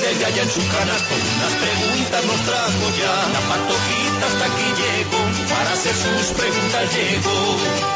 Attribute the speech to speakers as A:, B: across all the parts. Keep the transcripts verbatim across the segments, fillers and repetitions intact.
A: desde allá en su canasto unas preguntas nos trajo ya. La Patojita hasta aquí llegó, para hacer sus preguntas llegó.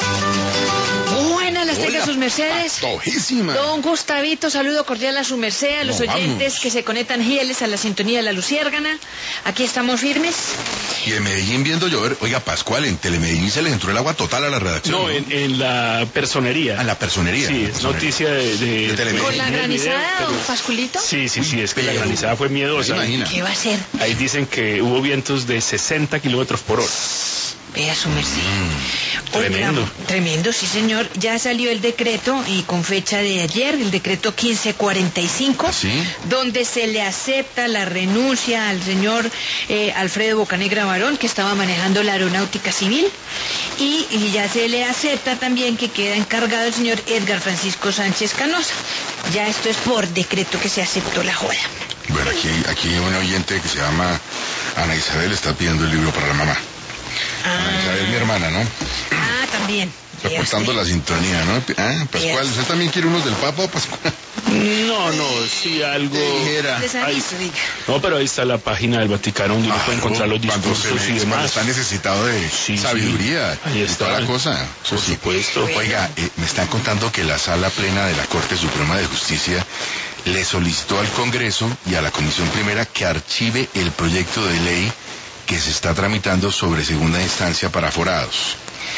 B: Buenas las tenga sus mercedes.
C: Patojísima.
B: Don Gustavito, saludo cordial a su merced, a los
C: No,
B: oyentes
C: vamos.
B: que se conectan fieles a la sintonía de la Luciérgana. Aquí estamos firmes.
C: Y en Medellín viendo llover. Oiga, Pascual, en Telemedellín se le entró el agua total a la redacción.
D: No, en, en la personería.
C: A la personería.
D: Sí,
C: la
D: es
C: personería.
D: noticia de... de,
C: De Telemedellín.
B: ¿Con la
D: en el
B: granizada,
D: video, pero-
B: don Pasculito?
D: Sí, sí, sí, es que la
C: Pero-
D: granizada fue miedosa.
C: ¿Se imagina?
B: ¿Qué va a hacer?
D: Ahí dicen que hubo vientos de sesenta kilómetros por hora.
B: Vea su merced.
D: Mm,
B: Oiga,
D: tremendo.
B: Tremendo, sí señor. Ya salió el decreto y con fecha de ayer, el decreto quince cuarenta y cinco,
C: ¿Sí?
B: donde se le acepta la renuncia al señor eh, Alfredo Bocanegra Barón, que estaba manejando la aeronáutica civil, y, y ya se le acepta también que queda encargado el señor Edgar Francisco Sánchez Canosa. Ya esto es por decreto que se aceptó la joda.
C: Bueno, aquí, aquí un oyente que se llama Ana Isabel está pidiendo el libro para la mamá. Ana Isabel, mi hermana, ¿no?
B: Ah, también.
C: Reportando la sintonía, ¿no? Ah, Pascual, ¿usted también quiere unos del Papa, Pascual?
D: No, no, sí, algo...
C: Dijera.
B: Les
D: Ahí-
B: aviso, diga.
D: No, pero ahí está la página del Vaticano donde uno puede encontrar los
C: Cuando
D: discursos
C: se-
D: y
C: cuando
D: demás.
C: está necesitado de
D: Sí,
C: sabiduría
D: sí. Ahí
C: y
D: está.
C: toda la cosa. Eso
D: Por
C: sí.
D: supuesto.
C: Oiga, eh, me están contando que la Sala Plena de la Corte Suprema de Justicia le solicitó al Congreso y a la Comisión Primera que archive el proyecto de ley que se está tramitando sobre segunda instancia para aforados.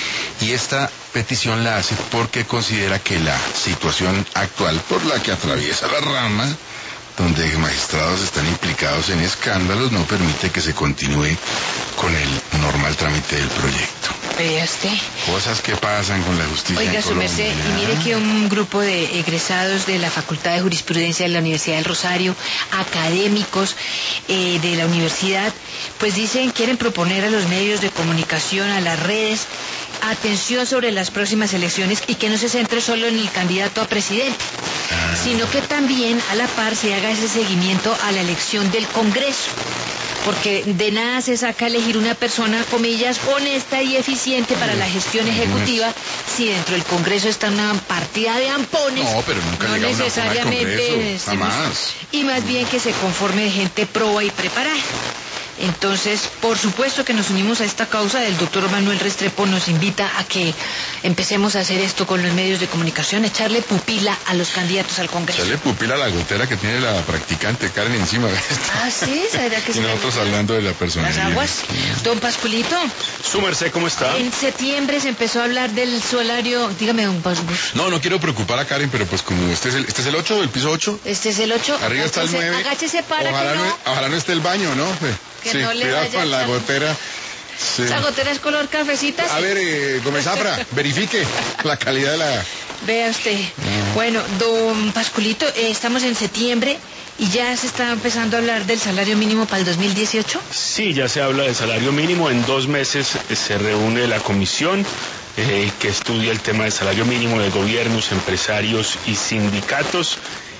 C: Y esta petición la hace porque considera que la situación actual por la que atraviesa la rama, donde magistrados están implicados en escándalos, no permite que se continúe con el normal trámite del proyecto.
B: Vea usted.
C: Cosas que pasan con la justicia
B: Oiga,
C: en
B: su
C: Colombia.
B: merced, y mire que un grupo de egresados de la Facultad de Jurisprudencia de la Universidad del Rosario, académicos eh, de la universidad, pues dicen, quieren proponer a los medios de comunicación, a las redes, atención sobre las próximas elecciones y que no se centre solo en el candidato a presidente,
C: Ah.
B: sino que también a la par se haga ese seguimiento a la elección del Congreso. Porque de nada se saca elegir una persona, comillas, honesta y eficiente para la gestión ejecutiva si dentro del Congreso está una partida de ampones.
C: No, pero nunca
B: no
C: llega una
B: necesariamente
C: forma al Congreso,
B: decimos,
C: jamás.
B: y más bien que se conforme de gente proba y preparada. Entonces, por supuesto que nos unimos a esta causa. El doctor Manuel Restrepo nos invita a que empecemos a hacer esto con los medios de comunicación, echarle pupila a los candidatos al Congreso.
C: Echarle pupila a la gotera que tiene la practicante Karen encima.
B: Ah, sí, ¿será que
C: Y
B: se le
C: nosotros
B: gustan
C: hablando de la
B: las
C: personalidad.
B: aguas? Don Pasculito,
D: Su merced, ¿cómo está?
B: en septiembre se empezó a hablar del salario, dígame, don Pasculito.
C: No, no quiero preocupar a Karen, pero pues como este es el, este es el ocho, el piso ocho.
B: Este es el ocho.
C: Arriba está el
B: Agáchese-
C: nueve.
B: Agáchese para
C: ojalá
B: que no.
C: ojalá no esté el baño, ¿no?
B: Que
C: sí,
B: no le
C: cuidado
B: vaya
C: con la
B: a-
C: gotera. Sí.
B: Esa gotera es color cafecita.
C: A
B: sí.
C: ver, eh, Gómez Zafra, verifique la calidad de la...
B: Vea usted. Bueno, don Pasculito, eh, estamos en septiembre y ya se está empezando a hablar del salario mínimo para el dos mil dieciocho.
D: Sí, ya se habla de salario mínimo. En dos meses eh, se reúne la comisión eh, que estudia el tema del salario mínimo de gobiernos, empresarios y sindicatos.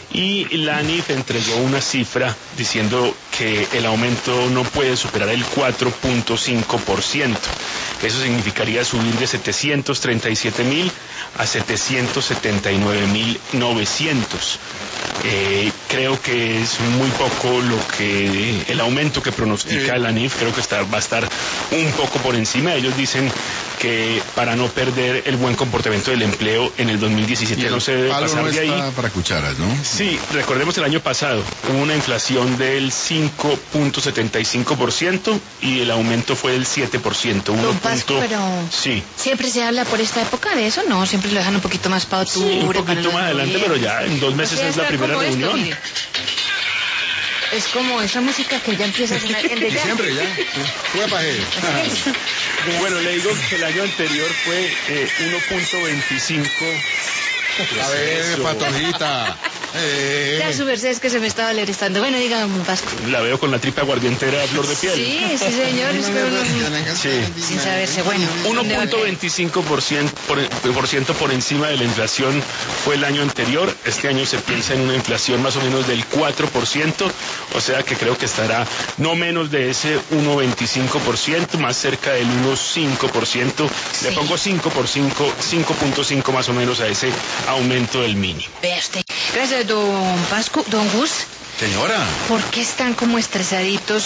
D: Y la A N I F entregó una cifra diciendo que el aumento no puede superar el cuatro punto cinco por ciento. Eso significaría subir de setecientos treinta y siete mil a setecientos setenta y nueve mil novecientos. Eh, creo que es muy poco lo que el aumento que pronostica
C: Eh.
D: la A N I F. Creo que está, va a estar un poco por encima. Ellos dicen que para no perder el buen comportamiento del empleo en el dos mil diecisiete no se debe
C: palo
D: pasar
C: no
D: de ahí.
C: está para cucharas, ¿no?
D: Sí, recordemos el año pasado, hubo una inflación del cinco punto setenta y cinco por ciento y el aumento fue del siete por ciento. uno
B: Don Pascu,
D: punto-
B: pero-
D: Sí,
B: Siempre se habla por esta época de eso, ¿no? Siempre lo dejan un poquito más para
D: sí,
B: octubre.
D: un
B: para
D: poquito
B: los
D: más adelante, pero
B: gobiernos.
D: ya en dos meses
B: O sea,
D: es la
B: está
D: primera
B: como esto,
D: reunión.
B: mire. Es como esa música que ya empieza a sonar en de ya.
C: Diciembre ya. Fue para él.
B: Vea.
D: Bueno, le digo que el año anterior fue eh, uno punto veinticinco.
C: A ver,
D: Eso.
C: Patojita. Eh.
B: Ya su merced es que se me estaba alertando. Bueno, diga, don Pascu.
D: La veo con la tripa aguardientera a flor de piel.
B: Sí, sí, señor. Es que uno-
D: Sí.
B: sin saberse, bueno.
D: uno
B: ¿dónde va a
D: punto
B: caer?
D: veinticinco por ciento por, por ciento por encima de la inflación fue el año anterior. Este año se piensa en una inflación más o menos del cuatro por ciento, o sea que creo que estará no menos de ese uno punto veinticinco por ciento, más cerca del uno punto cinco por ciento. Le
B: Sí.
D: pongo cinco por cinco, cinco punto cinco más o menos a ese aumento del mínimo.
B: Vea usted. Gracias, don Pascu. Don Gus.
C: Señora.
B: ¿Por qué están como estresaditos